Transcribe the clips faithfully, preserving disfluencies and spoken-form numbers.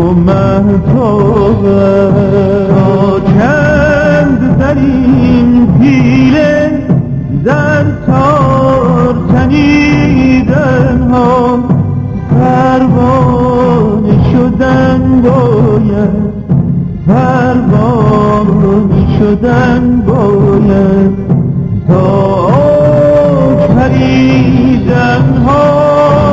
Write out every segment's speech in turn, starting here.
مهتابه تا چند در این پیله در تار تنیدن ها پروانه شدن باید پروانه شدن باید تا پریدن ها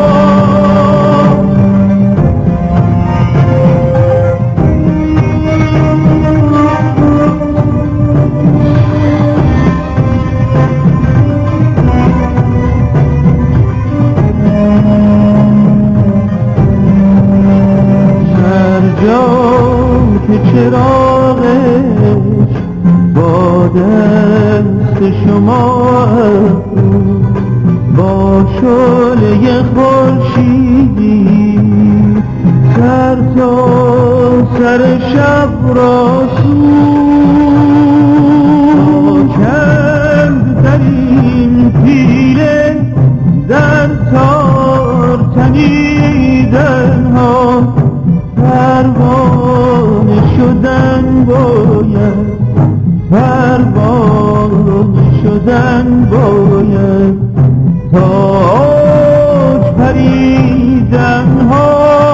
که چراغش با دست شما با شعله خورشیدی سر تا سر شب را سوز چند در این پیله در تار تنیدن ها پروانه شدن باید پروانه شدن باید تا اوج پریدن ها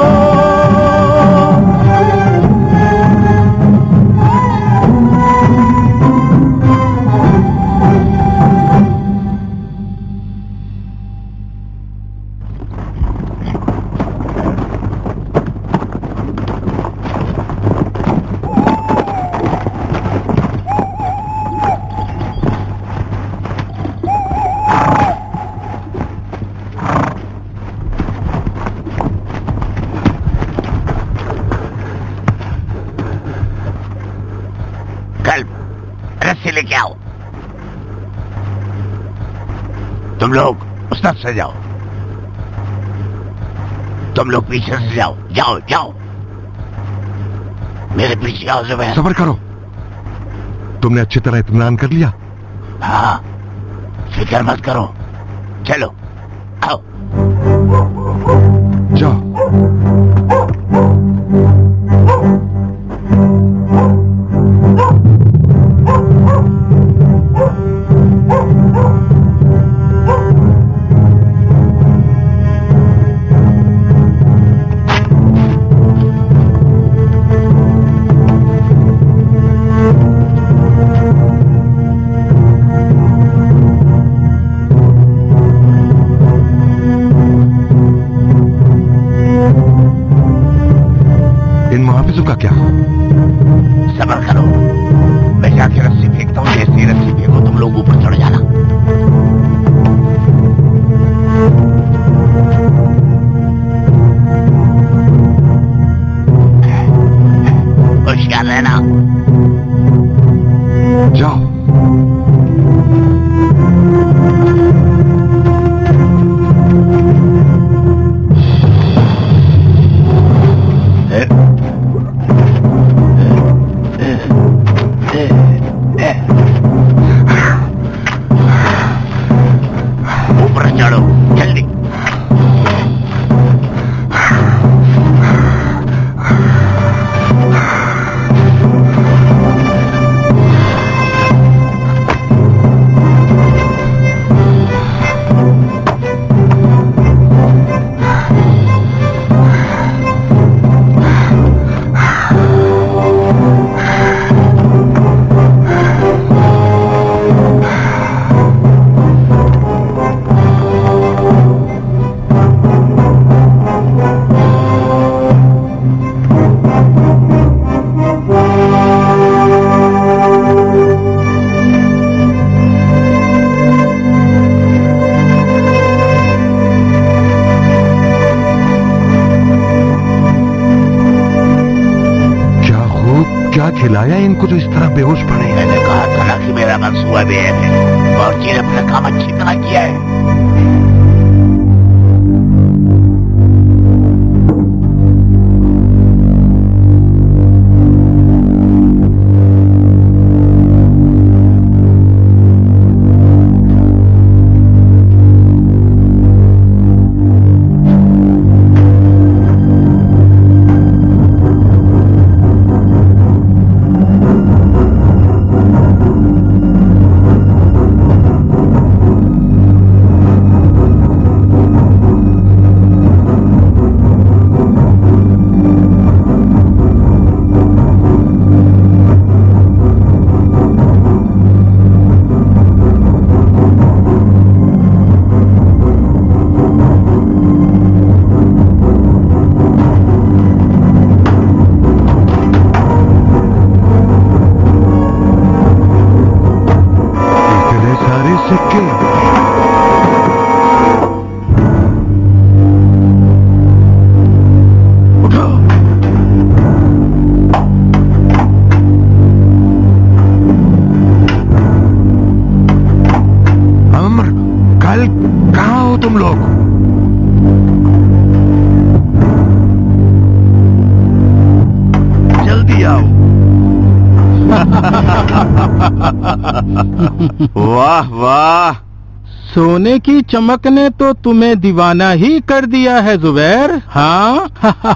लेके आओ तुम लोग उस तरफ से जाओ तुम लोग पीछे से जाओ जाओ जाओ मेरे पीछे आओ ज़ुबैर सब्र करो तुमने अच्छी तरह इत्मीनान कर लिया हाँ फिक्र मत करो चलो आओ जाओ का क्या सब्र करो मैं जाके रस्सी फेंकता हूँ जैसे ही रस्सी फेंको तुम लोग ऊपर चढ़ जाना होशियार रहना जाओ खिलाया इनको तो इस तरह बेहोश पड़े। मैंने कहा था कि मेरा मंसूबा बेहद है और जी ने अपना काम अच्छी तरह किया है। तुम लोग? जल्दी आओ। वाह वाह, सोने की चमक ने तो तुम्हें दीवाना ही कर दिया है जुबैर। हाँ।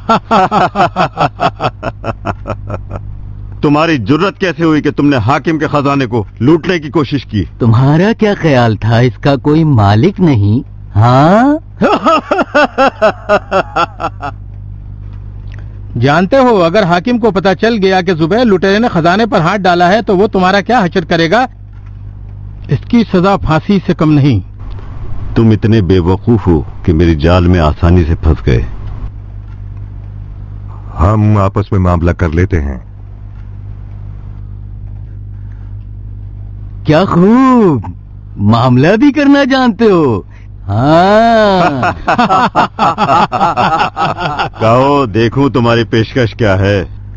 तुम्हारी जुर्रत कैसे हुई कि तुमने हाकिम के खजाने को लूटने की कोशिश की? तुम्हारा क्या ख्याल था इसका कोई मालिक नहीं? हाँ। जानते हो, अगर हाकिम को पता चल गया कि जुबैर लुटेरे ने खजाने पर हाथ डाला है तो वो तुम्हारा क्या हशर करेगा। इसकी सजा फांसी से कम नहीं। तुम इतने बेवकूफ हो कि मेरी जाल में आसानी से फंस गए। हम आपस में मामला कर लेते हैं। क्या खूब, मामला भी करना जानते हो। हाँ। कहो, देखूं तुम्हारी पेशकश क्या है।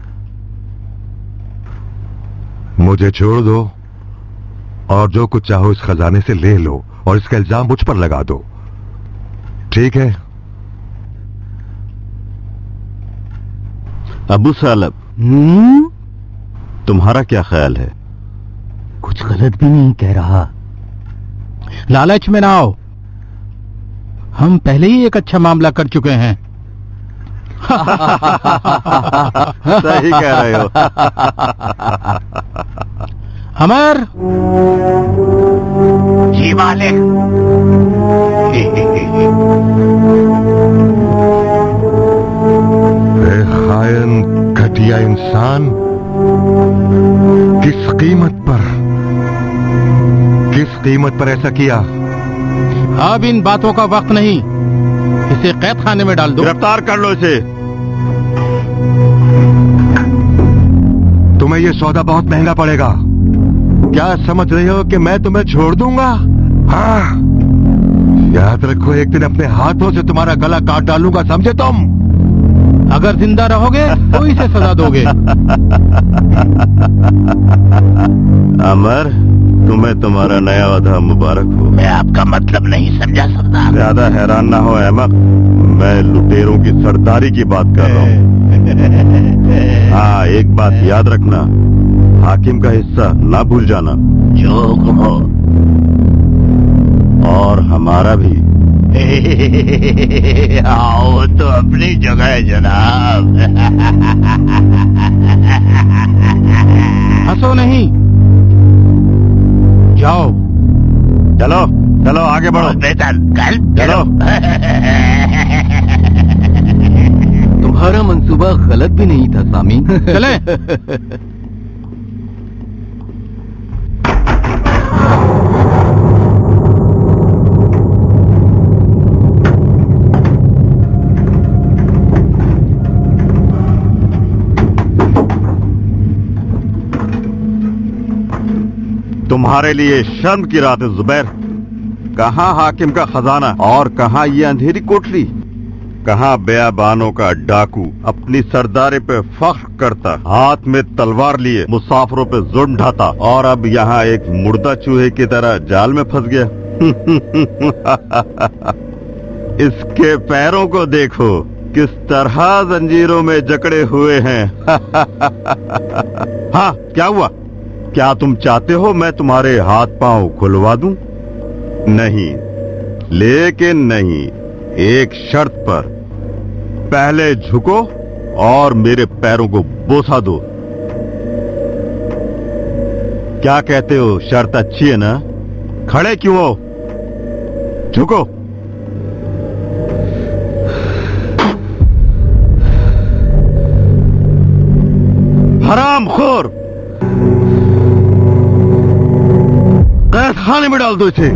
मुझे छोड़ दो और जो कुछ चाहो इस खजाने से ले लो और इसका इल्जाम मुझ पर लगा दो, ठीक है? अबू सालब, हम्म, तुम्हारा क्या ख्याल है? कुछ गलत भी नहीं कह रहा। लालच में ना आओ, हम पहले ही एक अच्छा मामला कर चुके हैं। सही कह रहे हो। अमर। जी मालिक। ए खायन घटिया इंसान, किस कीमत पर किस कीमत पर ऐसा किया? अब इन बातों का वक्त नहीं, इसे कैद खाने में डाल दो। गिरफ्तार कर लो इसे। तुम्हें यह सौदा बहुत महंगा पड़ेगा। क्या समझ रहे हो कि मैं तुम्हें छोड़ दूंगा? हाँ, याद रखो, एक दिन अपने हाथों से तुम्हारा गला काट डालूंगा, समझे तुम? अगर जिंदा रहोगे तो इसे सजा दोगे। अमर, तुम्हें तुम्हारा नया वादा मुबारक हो। मैं आपका मतलब नहीं समझा सरदार। ज्यादा हैरान ना हो अहमक, मैं लुटेरों की सरदारी की बात कर रहा हूँ। हाँ, एक बात याद रखना, हाकिम का हिस्सा ना भूल जाना। जो हो। और हमारा भी। आओ तो अपनी जगह है जनाब। हंसो नहीं, जाओ। चलो चलो, आगे बढ़ो। बेहतर, कल चलो। तुम्हारा मंसूबा गलत भी नहीं था सामी। चले। तुम्हारे लिए शर्म की रात है जुबैर। कहाँ हाकिम का खजाना और कहाँ ये अंधेरी कोठरी। कहाँ बेयाबानों का डाकू अपनी सरदारी पे फख्र करता, हाथ में तलवार लिए मुसाफिरों पे जुल्म ढाता, और अब यहाँ एक मुर्दा चूहे की तरह जाल में फंस गया। इसके पैरों को देखो, किस तरह जंजीरों में जकड़े हुए हैं। हाँ, क्या हुआ? क्या तुम चाहते हो मैं तुम्हारे हाथ पांव खुलवा दूं? नहीं, लेकिन नहीं, एक शर्त पर। पहले झुको और मेरे पैरों को बोसा दो। क्या कहते हो, शर्त अच्छी है ना? खड़े क्यों हो? झुको। हरामखोर, कैद खाने में डाल दो इसे।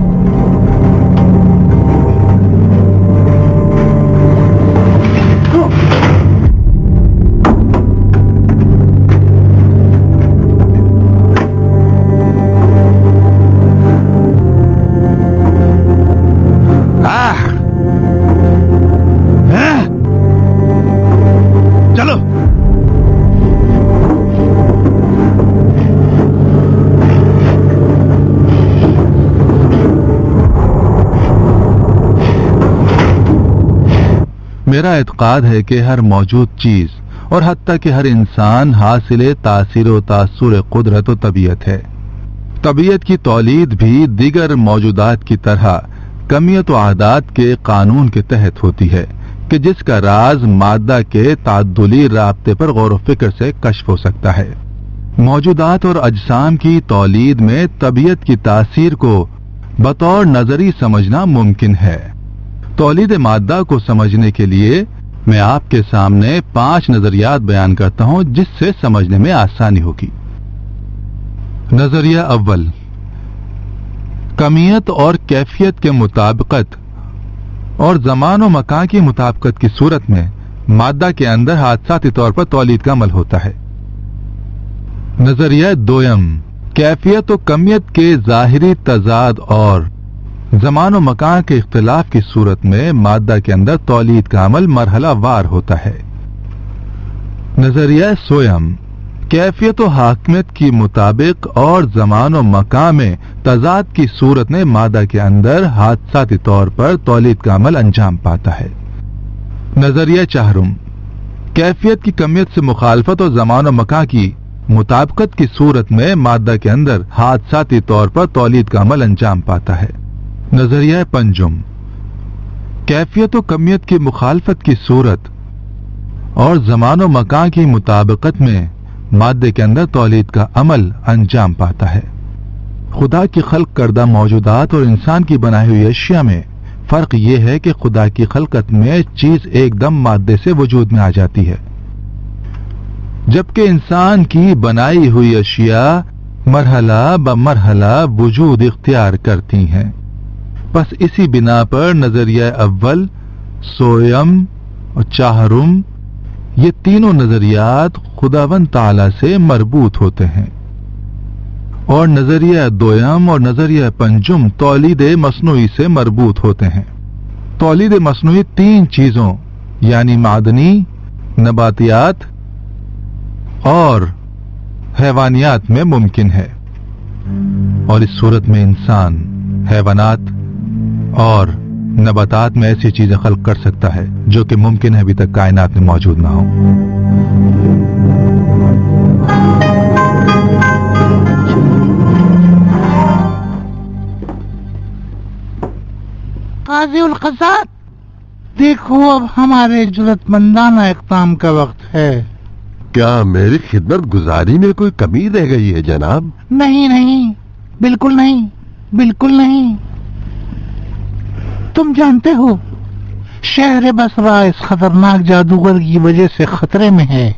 मेरा एतकाद है कि हर मौजूद चीज और हत्ता कि हर इंसान हासिल तासीर व तासुर कुदरत व तबीयत है। तबीयत की तौलीद भी दीगर मौजूदात की तरह कमियत व आदात के कानून के तहत होती है कि जिसका राज मादा के ताद्दुली राब्ते पर गौर व फिक्र से कश्फ हो सकता है। मौजूदात और अजसाम की तौलीद में तबीयत की तासीर को बतौर नजरी समझना मुमकिन है। तौलीद मादा को समझने के लिए मैं आपके सामने पांच नजरियात बयान करता हूं जिससे समझने में आसानी होगी। नजरिया अव्वल, कमियत और कैफियत के मुताबिकत और जमान व मकान की मुताबिकत की सूरत में मादा के अंदर हादसाती तौर पर तौलीद का अमल होता है। नजरिया दोयम, कैफियत व कमियत के जाहिरी तजाद और जमान व मकान के इख्तिलाफ की सूरत में मादा के अंदर तौलीद का अमल मरहला वार होता है। नजरिया सोयम, कैफियत व हाकमियत की मुताबिक और जमान व मकान में तजाद की सूरत में मादा के अंदर हादसाती तौर पर तौलीद का अमल अंजाम पाता है। नजरिया चाहरुम, कैफियत की कमियत से मुखालफत और जमान व मकान की मुताबिकत की सूरत में मादा के अंदर हादसाती तौर पर तौलीद का अमल अंजाम पाता है। नजरिया पंजुम, कैफियत व कमियत की मुखालफत की सूरत और जमान व मकान की मुताबिकत में मादे के अंदर तौलीद का अमल अंजाम पाता है। खुदा की खल्क करदा मौजूदात और इंसान की बनाई हुई अशिया में फर्क यह है कि खुदा की खलकत में चीज एकदम मादे से वजूद में आ जाती है, जबकि इंसान की बनाई हुई अशिया मरहला ब मरहला वजूद इख्तियार करती हैं। बस इसी बिना पर नजरिया अव्वल, सोयम और चाहरुम ये तीनों नजरियात खुदावंद ताला से मरबूत होते हैं और नजरिया दोयम और नजरिया पंजुम तौलीद मसनूई से मरबूत होते हैं। तौलीद मसनूई तीन चीजों यानी मादनी, नबातियात और हैवानियात में मुमकिन है और इस सूरत में इंसान हैवानात और नबातात में ऐसी चीजें खल्क कर सकता है जो कि मुमकिन है अभी तक कायनात में मौजूद ना हो। काज़ी उल क़ज़ात, देखो अब हमारे जुर्रतमंदाना इक़दाम का वक्त है। क्या मेरी खिदमत गुजारी में कोई कमी रह गई है जनाब? नहीं नहीं, बिल्कुल नहीं, बिल्कुल नहीं। तुम जानते हो शहर बसरा इस खतरनाक जादूगर की वजह से खतरे में है।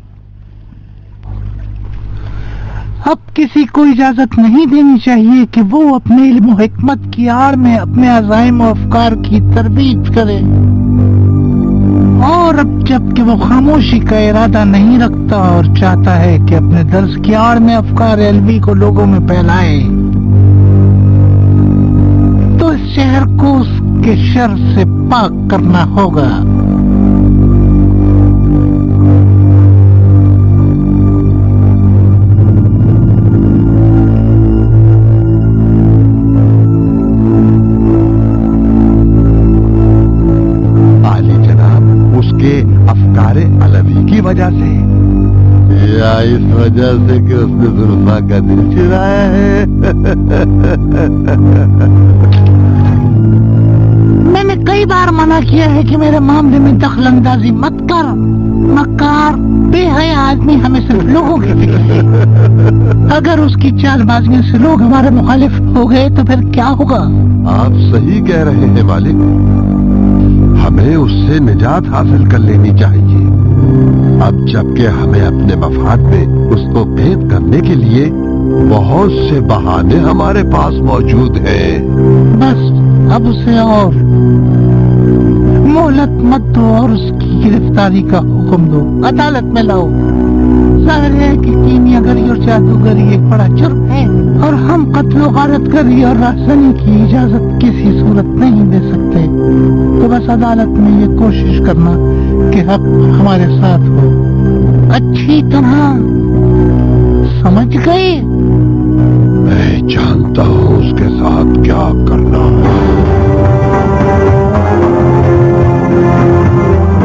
अब किसी को इजाजत नहीं देनी चाहिए कि वो अपने इल्म और हिकमत की आड़ में अपने अज़ाइम और अफकार की तरबीत करे, और अब जबकि वो खामोशी का इरादा नहीं रखता और चाहता है कि अपने दर्स की आड़ में अफकार अलवी को लोगों में फैलाए, तो इस शहर को उसके शर से पाक करना होगा। आली जनाब उसके अफकारे अलवी की वजह से या इस वजह से कि उसने जुल्फा का दिल चुराया है। मैंने कई बार मना किया है कि मेरे मामले में दखल अंदाजी मत कर। मक्कार बेहया आदमी हमें सिर्फ लोगों की फिक्र है। अगर उसकी चालबाजियों से लोग हमारे मुखालिफ हो गए तो फिर क्या होगा? आप सही कह रहे हैं मालिक, हमें उससे निजात हासिल कर लेनी चाहिए। अब जबकि हमें अपने मफाद में उसको भेद करने के लिए बहुत से बहाने हमारे पास मौजूद हैं। बस अब उसे और मोहलत मत दो और उसकी गिरफ्तारी का हुक्म दो, अदालत में लाओ। जाहिर है कि कीमियागरी और जादूगरी एक बड़ा जुर्म है और हम कत्ल गारतगरी और राहज़नी की इजाजत किसी सूरत नहीं दे सकते। तो बस अदालत में ये कोशिश करना कि हक हमारे साथ हो। अच्छी तरह समझ गए? मैं जानता हूँ उसके साथ क्या करना है।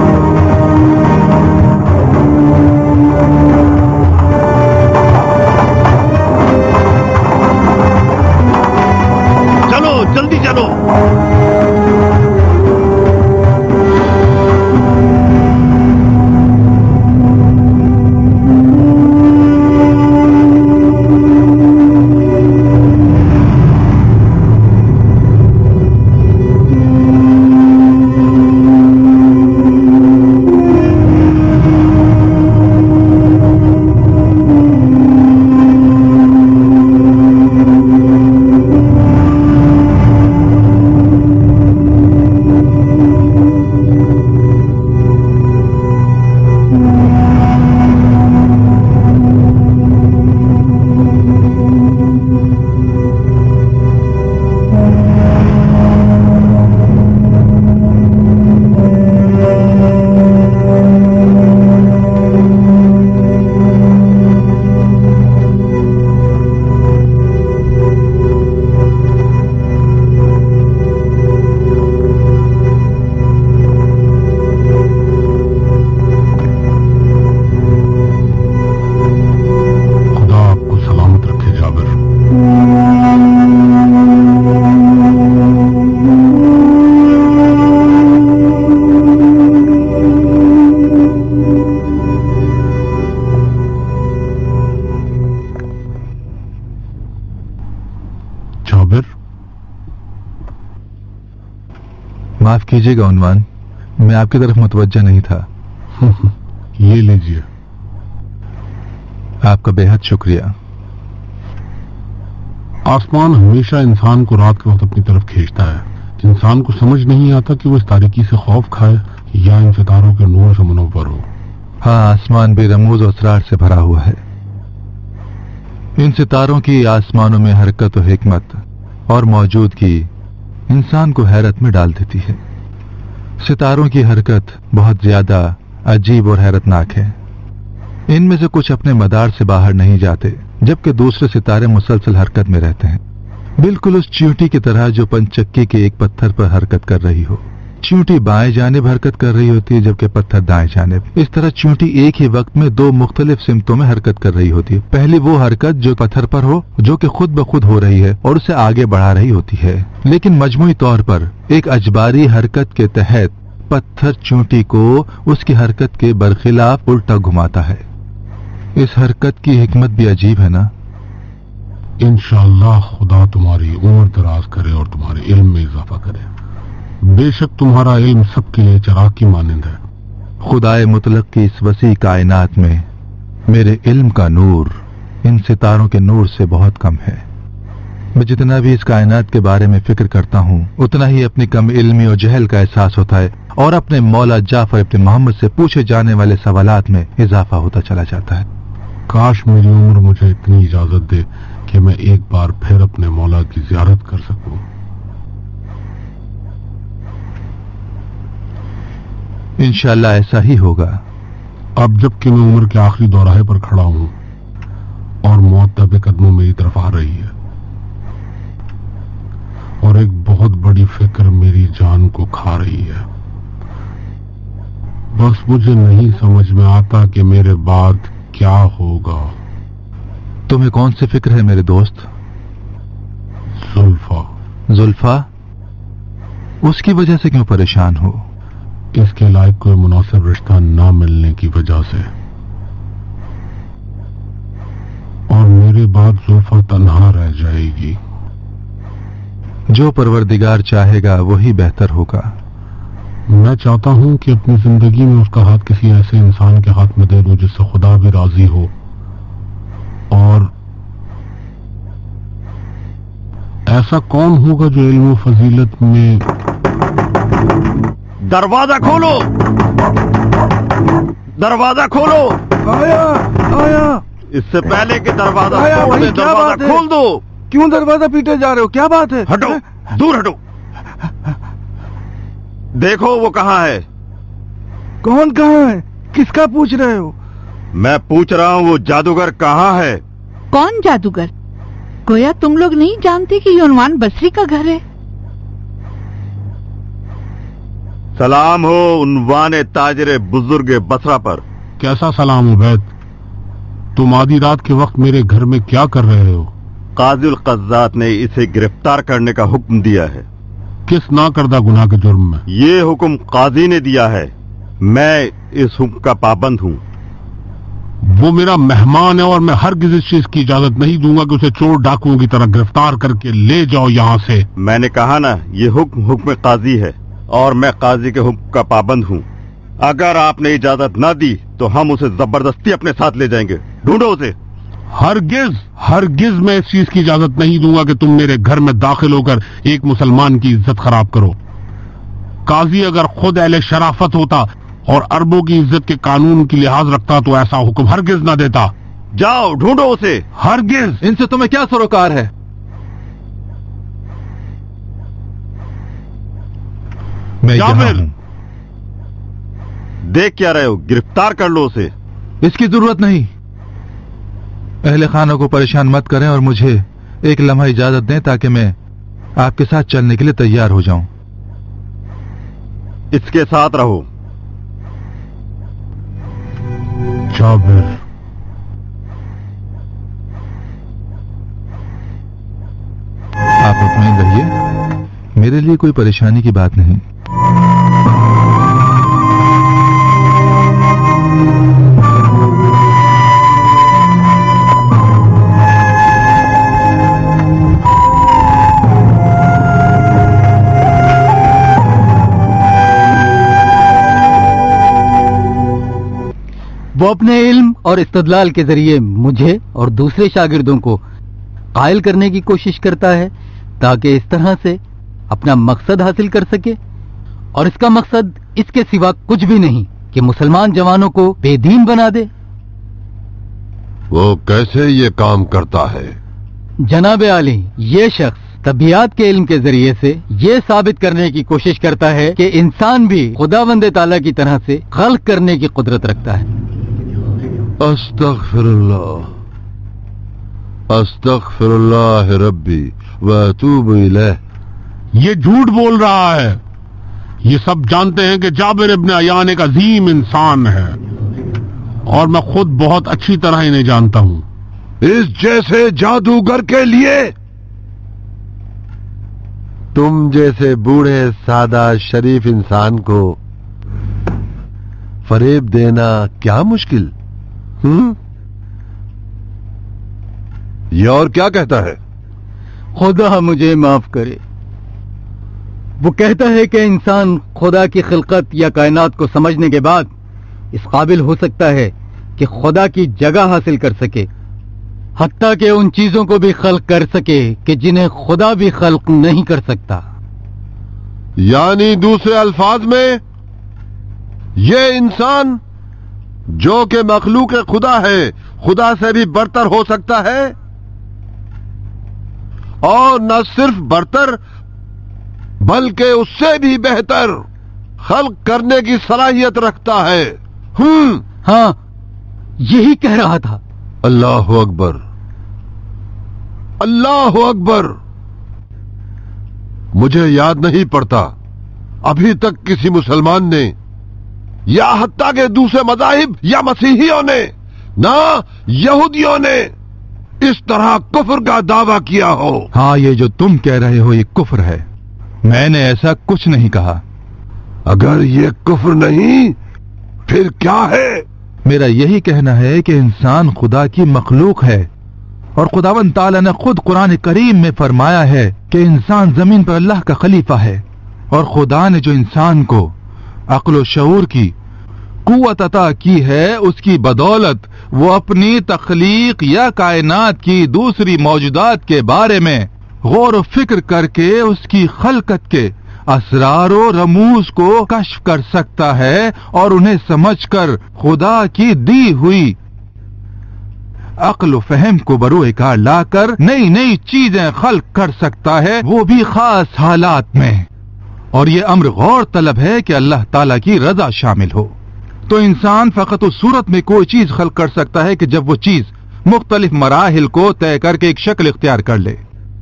कीजिएगा उन्वान, मैं आपकी तरफ मुतवज्जा नहीं था। ये लीजिए। आपका बेहद शुक्रिया। आसमान हमेशा इंसान को रात के वक्त अपनी तरफ खींचता है। इंसान को समझ नहीं आता कि वो इस तारीकी से खौफ खाए या इन सितारों के नूर से मुनव्वर हो। हाँ, आसमान भी रमूज और असरार से भरा हुआ है। इन सितारों की आसमानों में हरकत और हिकमत और मौजूदगी इंसान को हैरत में डाल देती है। सितारों की हरकत बहुत ज्यादा अजीब और हैरतनाक है। इनमें से कुछ अपने मदार से बाहर नहीं जाते, जबकि दूसरे सितारे मुसलसल हरकत में रहते हैं, बिल्कुल उस चींटी की तरह जो पंचक्की के एक पत्थर पर हरकत कर रही हो। चींटी बाएं जानिब हरकत कर रही होती है, जबकि पत्थर दाएं जानिब। इस तरह चींटी एक ही वक्त में दो मुख्तलिफ सिमतों में हरकत कर रही होती है। पहली वो हरकत जो पत्थर पर हो, जो कि खुद ब खुद हो रही है और उसे आगे बढ़ा रही होती है, लेकिन मजमूई तौर पर एक अजबारी हरकत के तहत पत्थर चींटी को उसकी हरकत के बरखिलाफ उल्टा घुमाता है। इस हरकत की हिकमत भी अजीब है ना। इंशाअल्लाह खुदा तुम्हारी उम्र दराज करे और तुम्हारे इल्म में इजाफा करे। बेशक तुम्हारा इल्म सबके लिए चिराग की मानिंद है। खुदाए मुतलक की इस वसी कायनात में मेरे इल्म का नूर इन सितारों के नूर से बहुत कम है। मैं जितना भी इस कायनात के बारे में फिक्र करता हूँ, उतना ही अपनी कम इल्मी और जहल का एहसास होता है और अपने मौला जाफर इब्न मोहम्मद से पूछे जाने वाले सवालात में इजाफा होता चला जाता है। काश मेरी उम्र मुझे इतनी इजाजत दे कि मैं एक बार फिर अपने मौला की जियारत कर सकूं। इंशाअल्लाह ऐसा ही होगा। अब जबकि मैं उम्र के आखिरी दौराहे पर खड़ा हूं और मौत दबे कदमों मेरी तरफ आ रही है और एक बहुत बड़ी फिक्र मेरी जान को खा रही है, बस मुझे नहीं समझ में आता कि मेरे बाद क्या होगा। तुम्हें कौन सी फिक्र है मेरे दोस्त? जुल्फा। जुल्फा? उसकी वजह से क्यों परेशान हो? इसके लायक कोई मुनासिब रिश्ता ना मिलने की वजह से। और मेरे बाद जुल्फा तन्हा रह जाएगी। जो परवरदिगार चाहेगा वही बेहतर होगा। मैं चाहता हूं कि अपनी जिंदगी में उसका हाथ किसी ऐसे इंसान के हाथ में दे दूं जिससे खुदा भी राजी हो। और ऐसा कौन होगा जो इल्म फजीलत में। दरवाजा खोलो, दरवाजा खोलो। आया आया। इससे पहले कि दरवाजा आया, खोल दे, क्या दरवाजा बात है? खोल दो। क्यों दरवाजा पीटे जा रहे हो? क्या बात है? हटो, दूर हटो। देखो वो कहाँ है। कौन कहाँ है? किसका पूछ रहे हो? मैं पूछ रहा हूँ वो जादूगर कहाँ है। कौन जादूगर? गोया तुम लोग नहीं जानते कि ये उन्वान बसरी का घर है। सलाम हो उन्वान ताजरे बुजुर्ग बसरा पर। कैसा सलाम उबैद? तुम आधी रात के वक्त मेरे घर में क्या कर रहे हो? काजिल कज़्ज़ात ने इसे गिरफ्तार करने का हुक्म दिया है। किस ना करदा गुनाह के जुर्म में? ये हुक्म काजी ने दिया है। मैं इस हुक्म का पाबंद हूँ। वो मेरा मेहमान है और मैं हरगिज़ इस चीज की इजाजत नहीं दूंगा कि उसे चोर डाकुओं की तरह गिरफ्तार करके ले जाओ यहाँ से। मैंने कहा ना, ये हुक्म हुक्म काजी है और मैं काजी के हुक्म का पाबंद हूँ। अगर आपने इजाजत ना दी तो हम उसे जबरदस्ती अपने साथ ले जाएंगे। ढूंढो उसे। हरगिज हरगिज मैं इस चीज की इजाजत नहीं दूंगा कि तुम मेरे घर में दाखिल होकर एक मुसलमान की इज्जत खराब करो। काजी अगर खुद अहले शराफत होता और अरबों की इज्जत के कानून की लिहाज रखता तो ऐसा हुक्म हरगिज ना देता। जाओ ढूंढो उसे। हरगिज। इनसे तुम्हें क्या सरोकार है? मैं यहाँ जाबिर, हूँ। देख क्या रहे हो? गिरफ्तार कर लो उसे। इसकी जरूरत नहीं। अहले खाना को परेशान मत करें और मुझे एक लम्हा इजाजत दें ताकि मैं आपके साथ चलने के लिए तैयार हो जाऊं। इसके साथ रहो। जाबिर, आप मुतमईन रहिए, मेरे लिए कोई परेशानी की बात नहीं। वो अपने इल्म और इस्तदलाल के जरिए मुझे और दूसरे शागिर्दों को कायल करने की कोशिश करता है ताकि इस तरह से अपना मकसद हासिल कर सके, और इसका मकसद इसके सिवा कुछ भी नहीं कि मुसलमान जवानों को बेदीन बना दे। वो कैसे ये काम करता है? जनाब आली, ये शख्स तबियत के इल्म के जरिए से ये साबित करने की कोशिश करता है कि इंसान भी खुदावंद ताला की तरह से खल्क करने की कुदरत रखता है। अस्तगफिरुल्लाह, अस्तगफिरुल्लाह रब्बी व अतूबु इलैह। ये झूठ बोल रहा है। ये सब जानते हैं कि जाबिर इब्न अयान एक अजीम इंसान है और मैं खुद बहुत अच्छी तरह इन्हें जानता हूँ। इस जैसे जादूगर के लिए तुम जैसे बूढ़े सादा शरीफ इंसान को फरेब देना क्या मुश्किल? हम्म ये और क्या कहता है? खुदा मुझे माफ करे। वो कहता है कि इंसान खुदा की खिलकत या कायनात को समझने के बाद इस काबिल हो सकता है कि खुदा की जगह हासिल कर सके, हत्ता कि उन चीजों को भी खल्क कर सके कि जिन्हें खुदा भी खल्क नहीं कर सकता। यानी दूसरे अल्फाज में ये इंसान जो कि मखलूक खुदा है, खुदा से भी बरतर हो सकता है, और न सिर्फ बरतर बल्कि उससे भी बेहतर खल्क करने की सलाहियत रखता है। हम्म हाँ, यही कह रहा था। अल्लाह अकबर, अल्लाह अकबर। मुझे याद नहीं पड़ता अभी तक किसी मुसलमान ने या हत्ता के दूसरे मज़ाहिब या मसीहियों ने ना यहूदियों ने इस तरह कुफ्र का दावा किया हो। हाँ, ये जो तुम कह रहे हो ये कुफ्र है। मैंने ऐसा कुछ नहीं कहा। अगर ये कुफ्र नहीं फिर क्या है? मेरा यही कहना है कि इंसान खुदा की मखलूक है, और खुदावंद ताला ने खुद कुरान करीम में फरमाया है कि इंसान जमीन पर अल्लाह का खलीफा है, और खुदा ने जो इंसान को अक्ल व शऊर की कुव्वत अता की है, उसकी बदौलत वो अपनी तख्लीक या कायनात की दूसरी मौजूदात के बारे में गौर व फिक्र करके उसकी खलकत के असरार व रमूज को कश्फ कर सकता है, और उन्हें समझकर खुदा की दी हुई अक्ल व फहम को बरोए कार लाकर नई नई चीजें खल्क कर सकता है, वो भी खास हालात में। और ये अम्र गौर तलब है कि अल्लाह ताला की रजा शामिल हो। तो इंसान फकत उस सूरत में कोई चीज खल्क कर सकता है कि जब वो चीज मुख्तलिफ मराहिल को तय करके एक शक्ल इख्तियार कर ले।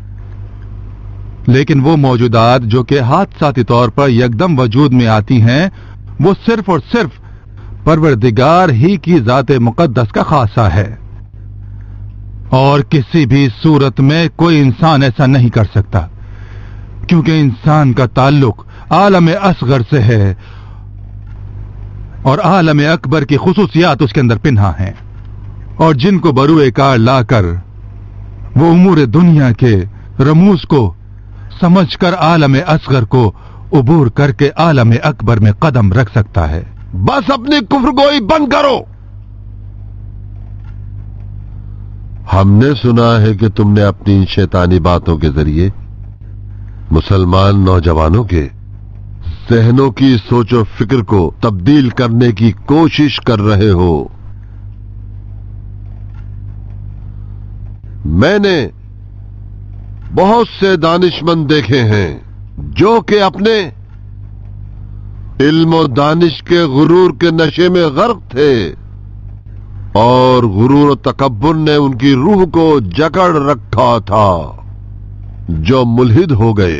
लेकिन वो मौजूदात जो कि हादसाती तौर पर यकदम वजूद में आती हैं, वो सिर्फ और सिर्फ परवरदिगार ही की जाते मुकद्दस का खासा है, और किसी भी सूरत में कोई इंसान ऐसा नहीं कर सकता, क्योंकि इंसान का ताल्लुक आलम असगर से है, और आलम अकबर की खुसूसियात उसके अंदर पिन्हा हैं, और जिनको बरूए कार लाकर वो उमूर दुनिया के रमूज को समझकर आलम असगर को उबूर करके आलम अकबर में कदम रख सकता है। बस अपनी कुफ्रगोई बंद करो। हमने सुना है कि तुमने अपनी शैतानी बातों के जरिए मुसलमान नौजवानों के जहनों की सोचो फिक्र को तब्दील करने की कोशिश कर रहे हो। मैंने बहुत से दानिशमंद देखे हैं जो कि अपने इल्म और दानिश के गुरूर के नशे में गर्क थे, और गुरूर और तकब्बुर ने उनकी रूह को जकड़ रखा था, जो मुल्हिद हो गए।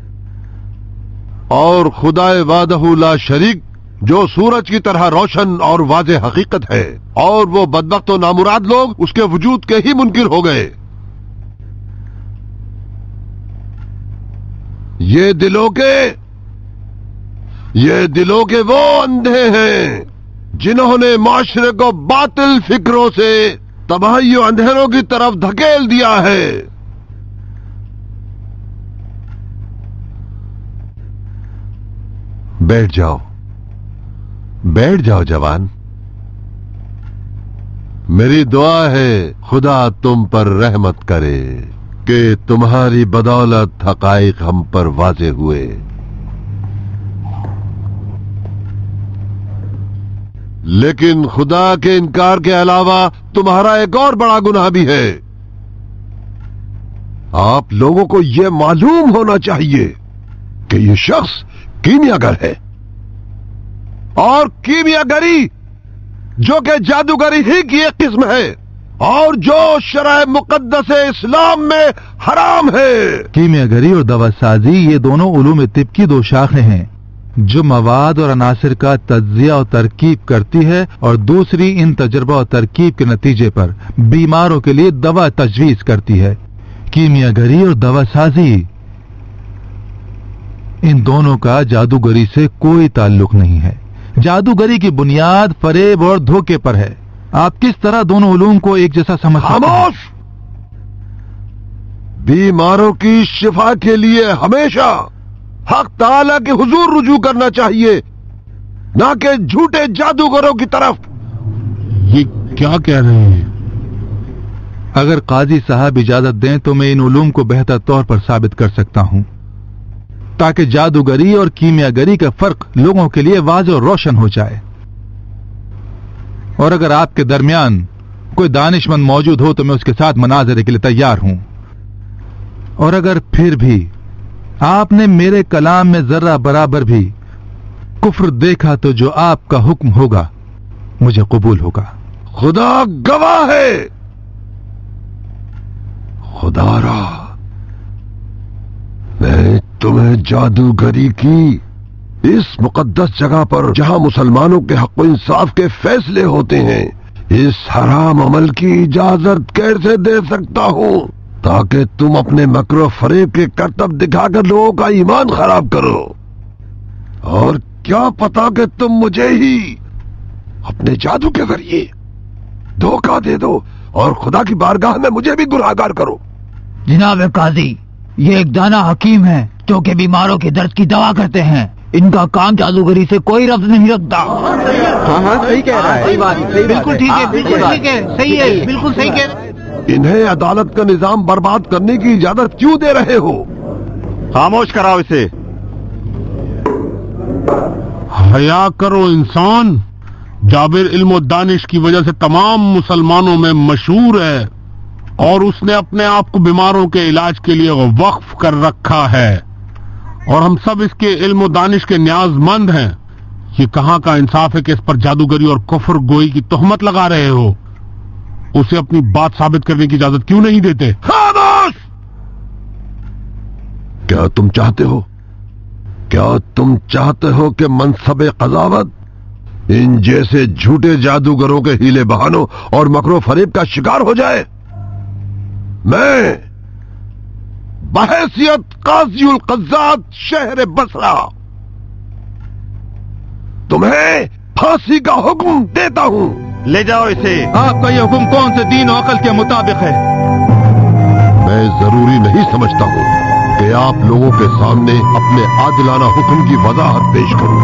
और खुदाए वादहू ला शरीक जो सूरज की तरह रोशन और वाज़े हकीकत है, और वो बदबख्त और नामुराद लोग उसके वजूद के ही मुनकिर हो गए। ये दिलों के ये दिलों के वो अंधे हैं जिन्होंने माशरे को बातिल फिक्रों से तबाही और अंधेरों की तरफ धकेल दिया है। बैठ जाओ, बैठ जाओ जवान। मेरी दुआ है खुदा तुम पर रहमत करे कि तुम्हारी बदौलत हकाइक हम पर वाज़े हुए। लेकिन खुदा के इनकार के अलावा तुम्हारा एक और बड़ा गुनाह भी है। आप लोगों को यह मालूम होना चाहिए कि यह शख्स कीमियागर है, और कीमियागरी जो कि जादूगरी ही की एक किस्म है और जो शरअ मुक़द्दस इस्लाम में हराम है। कीमियागरी और दवासाजी ये दोनों उलूम तिब की दो शाखें हैं, जो मवाद और अनासिर का तज्जिया और तरकीब करती है, और दूसरी इन तजर्बा और तरकीब के नतीजे पर बीमारों के लिए दवा तजवीज करती है। कीमियागरी और दवासाजी इन दोनों का जादूगरी से कोई ताल्लुक नहीं है। जादूगरी की बुनियाद फरेब और धोखे पर है। आप किस तरह दोनों उलूम को एक जैसा समझ सकते हैं? खामोश! बीमारों की शिफा के लिए हमेशा हक ताला के हुजूर रुजू करना चाहिए, ना कि झूठे जादूगरों की तरफ। ये क्या कह रहे हैं? अगर काजी साहब इजाजत दें तो मैं इन उलूम को बेहतर तौर पर साबित कर सकता हूं, ताकि जादूगरी और कीमियागरी का फर्क लोगों के लिए वाज़ेह और रोशन हो जाए। और अगर आपके दरमियान कोई दानिशमंद मौजूद हो तो मैं उसके साथ मनाजरे के लिए तैयार हूं। और अगर फिर भी आपने मेरे कलाम में जर्रा बराबर भी कुफ्र देखा तो जो आपका हुक्म होगा मुझे कबूल होगा। खुदा गवाह है, खुदारा मैं तुम्हें जादूगरी की इस मुकद्दस जगह पर जहां मुसलमानों के हक व इंसाफ के फैसले होते हैं, इस हराम अमल की इजाजत कैसे दे सकता हूं, ताकि तुम अपने मकरो फरेब के करतब दिखाकर लोगों का ईमान खराब करो। और क्या पता कि तुम मुझे ही अपने जादू के जरिए धोखा दे दो और खुदा की बारगाह में मुझे भी गुनाहगार करो। जनाब काजी, ये एक दाना हकीम है जो कि बीमारों के दर्द की दवा करते हैं। इनका काम जादूगरी से कोई रब्त नहीं रखता। हाँ हाँ सही कह रहा है। सही बात, बिल्कुल ठीक है, बिल्कुल ठीक है, सही है, बिल्कुल सही कह रहे हैं। इन्हें अदालत का निजाम बर्बाद करने की इजाजत क्यों दे रहे हो? खामोश कराओ इसे। हया करो इंसान। जाबिर इल्म और दानिश की वजह से तमाम मुसलमानों में मशहूर है, और उसने अपने आप को बीमारों के इलाज के लिए वक्फ कर रखा है, और हम सब इसके इल्म और दानिश के न्याजमंद हैं। ये कहाँ का इंसाफ है कि इस पर जादूगरी और कुफ्र गोई की तोहमत लगा रहे हो? उसे अपनी बात साबित करने की इजाजत क्यों नहीं देते? खामोश! क्या तुम चाहते हो क्या तुम चाहते हो कि मनसब कजावत इन जैसे झूठे जादूगरों के हीले बहानों और मकरो फरेब का शिकार हो जाए? मैं बहैसियत काज़ीउल क़ज़्ज़ात शहर बसरा तुम्हें फांसी का हुक्म देता हूं। ले जाओ इसे। आपका यह हुक्म कौन से दीन और अकल के मुताबिक है? मैं जरूरी नहीं समझता हूं कि आप लोगों के सामने अपने आदिलाना हुक्म की वजाहत पेश करूं।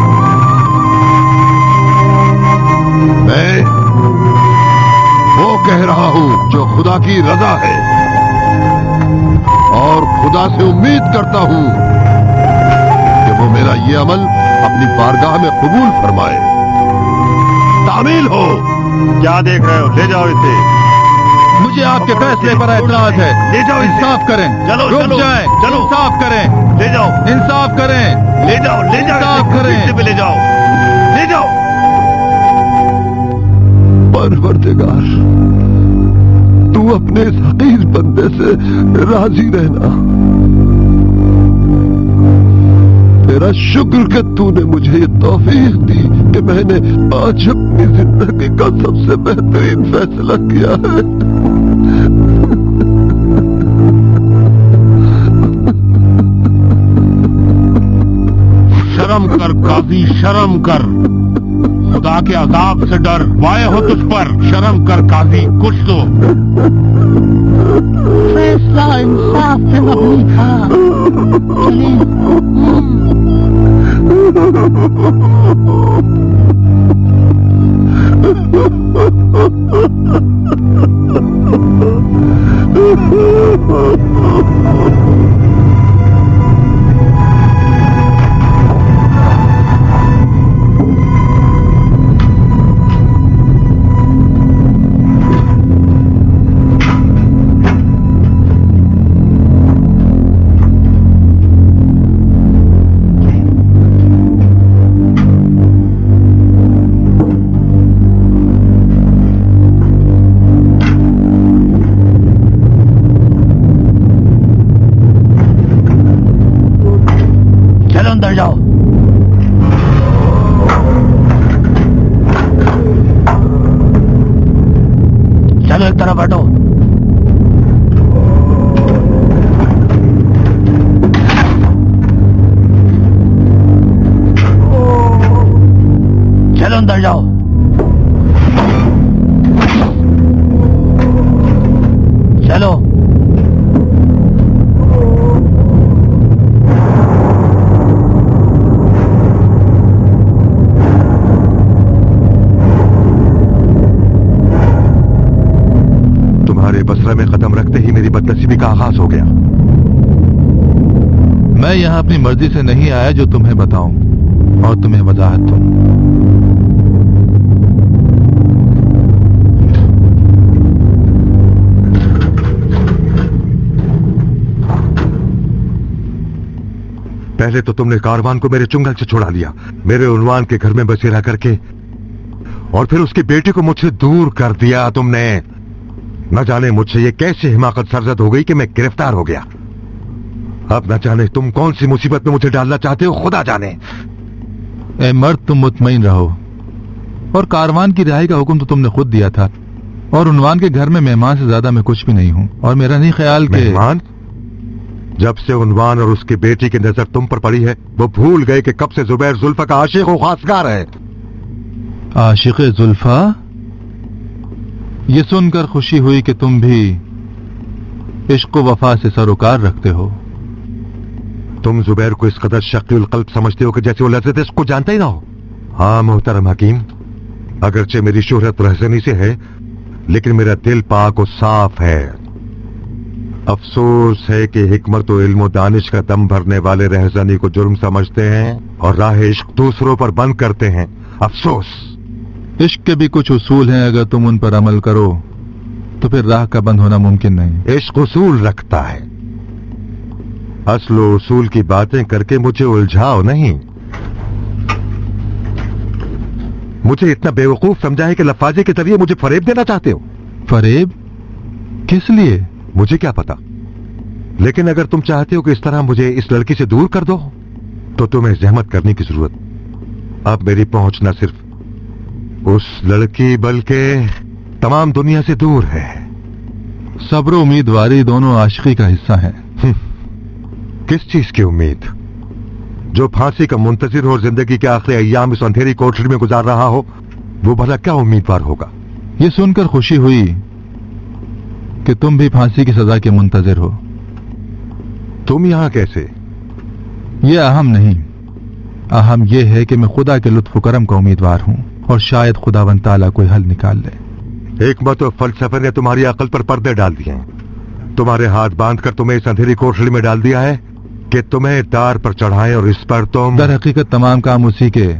मैं वो कह रहा हूं जो खुदा की रजा है, और खुदा से उम्मीद करता हूं कि वो मेरा ये अमल अपनी बारगाह में कबूल फरमाए। तामील हो। क्या देख रहे हो? ले जाओ इसे। मुझे आपके फैसले पर एतराज है। ले जाओ इसे। इंसाफ करें। चलो रुक चलो जाएं। चलो इंसाफ करें। ले जाओ। इंसाफ करें। ले जाओ ले जाओ इंसाफ करें। इसे भी ले जाओ ले जाओ। परवरदिगार, तू अपने इस हकीर बंदे से राजी रहना। तेरा शुक्र कि तूने मुझे ये तौफीक दी कि मैंने आज अपनी जिंदगी का सबसे बेहतरीन फैसला किया है। शर्म कर काजी, शर्म कर। खुदा के अजाब से डर। वाय हो तुझ पर। शर्म कर काजी, कुछ तो। फैसला इंसाफ पे मबनी था। चलिए। अंदर जाओ। चलो एक तरफ हटो। चलो अंदर जाओ। चलो बसरा में कदम रखते ही मेरी बदनसीबी का आगाज हो गया। मैं यहाँ अपनी मर्जी से नहीं आया जो तुम्हें बताऊं और तुम्हें वजाहत दूं। पहले तो तुमने कारवान को मेरे चुंगल से छुड़ा लिया, मेरे उन्वान के घर में बसेरा करके, और फिर उसकी बेटी को मुझसे दूर कर दिया तुमने। न जाने मुझसे ये कैसे हिमाकत सरजद हो गई कि मैं गिरफ्तार हो गया। अब न जाने तुम कौन सी मुसीबत में मुझे डालना चाहते हो, खुदा जाने। ए मर्द, तुम मुतमईन रहो, और कारवान की रिहाई का हुक्म तो तुमने खुद दिया था, और उन्वान के घर में मेहमान से ज्यादा मैं कुछ भी नहीं हूं, और मेरा नहीं ख्याल कि मेहमान? जब से उन्वान और उसकी बेटी की नजर तुम पर पड़ी है, वो भूल गए कि कब से जुबैर जुल्फा का आशिक व खासगार है। आशिक जुल्फा? ये सुनकर खुशी हुई कि तुम भी इश्क व वफा से सरोकार रखते हो। तुम जुबैर को इस कदर शकील कल्ब समझते हो कि जैसे वो लज़्ज़त इश्क को जानते ही ना हो। हाँ मोहतरम हकीम, अगरचे मेरी शोहरत रहज़नी से है, लेकिन मेरा दिल पाक और साफ है। अफसोस है कि हिकमत और इल्म और दानिश का दम भरने वाले रहज़नी को जुर्म समझते हैं और राह इश्क दूसरों पर बंद करते हैं। अफसोस। इश्क के भी कुछ उसूल हैं, अगर तुम उन पर अमल करो तो फिर राह का बंद होना मुमकिन नहीं। इश्क उसूल रखता है। असल उसूल की बातें करके मुझे उलझाओ नहीं। मुझे इतना बेवकूफ समझा है कि लफाजे के जरिए मुझे फरेब देना चाहते हो। फरेब? किस लिए? मुझे क्या पता, लेकिन अगर तुम चाहते हो कि इस तरह मुझे इस लड़की से दूर कर दो, तो तुम्हें जहमत करने की जरूरत। अब मेरी पहुंच न सिर्फ उस लड़की बल्कि तमाम दुनिया से दूर है। सब्र उम्मीदवारी दोनों आशिकी का हिस्सा है। किस चीज की उम्मीद? जो फांसी का मुंतजिर हो और जिंदगी के आखिरी अय्याम इस अंधेरी कोठरी में गुजार रहा हो, वो भला क्या उम्मीदवार होगा? ये सुनकर खुशी हुई कि तुम भी फांसी की सजा के मुंतजिर हो। तुम यहां कैसे? ये अहम नहीं, अहम यह है कि मैं खुदा के लुत्फ करम का उम्मीदवार हूं, और शायद खुदावंद ताला कोई हल निकाल ले। हिकमत और फलसफे ने तुम्हारी अकल पर पर्दे डाल दिए हैं। तुम्हारे हाथ बांधकर तुम्हें इस अंधेरी कोठरी में डाल दिया है कि तुम्हें दार पर चढ़ाएं, और इस पर तुम दर हकीकत तमाम काम उसी के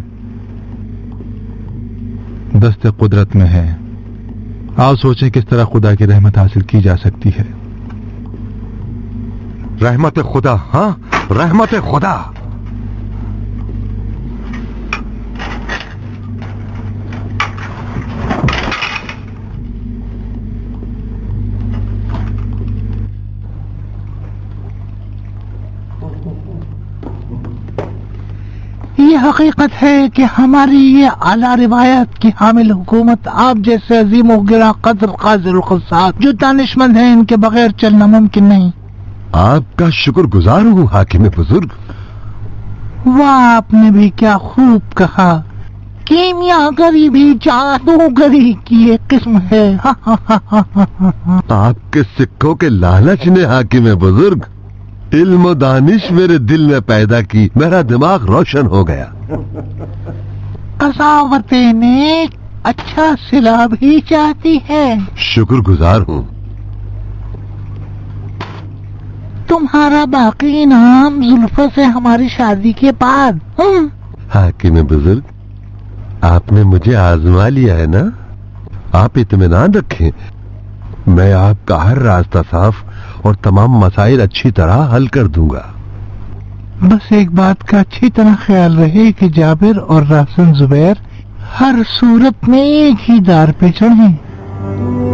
दस्ते कुदरत में है। आओ सोचें किस तरह खुदा की रहमत हासिल की जा सकती है। रहमत खुदा? हाँ, रहमत खुदा। ये हकीकत है कि हमारी ये आला रिवायत की हामिल हुकूमत आप जैसे अजीम गिरा कद्र काजिल क़ुस्सात जो दानिशमंद हैं, इनके बगैर चलना मुमकिन नहीं। आपका शुक्रगुजार हूँ हाकिम बुजुर्ग। वाह, आपने भी क्या खूब कहा। कीमियागरी भी जादूगरी की एक किस्म है। आपके सिक्कों के लालच ने हाकिम बुजुर्ग इल्म दानिश मेरे दिल में पैदा की, मेरा दिमाग रोशन हो गया। कसावतें ने अच्छा सिला भी चाहती है। शुक्रगुजार हूँ। तुम्हारा बाकी इनाम जुल्फा से हमारी शादी के बाद। हाकिम बुजुर्ग, आपने मुझे आजमा लिया है ना, आप इत्मीनान रखें, मैं आपका हर रास्ता साफ और तमाम मसाइल अच्छी तरह हल कर दूंगा। बस एक बात का अच्छी तरह ख्याल रहे कि जाबिर और रासन जुबैर हर सूरत में एक ही दार पे चढ़े।